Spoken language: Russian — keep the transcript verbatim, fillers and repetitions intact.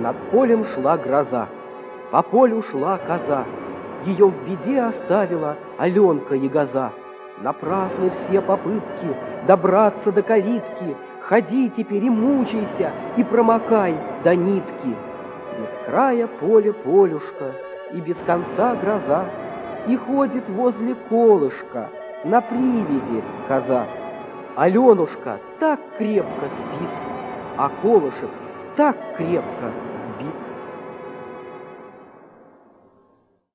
Над полем шла гроза, по полю шла коза, ее в беде оставила Аленка ягоза. Напрасны все попытки добраться до калитки, ходи теперь и мучайся, и промокай до нитки. Без края поле полюшка, и без конца гроза, и ходит возле колышка на привязи коза. Аленушка так крепко спит, а колышек так крепко сбит.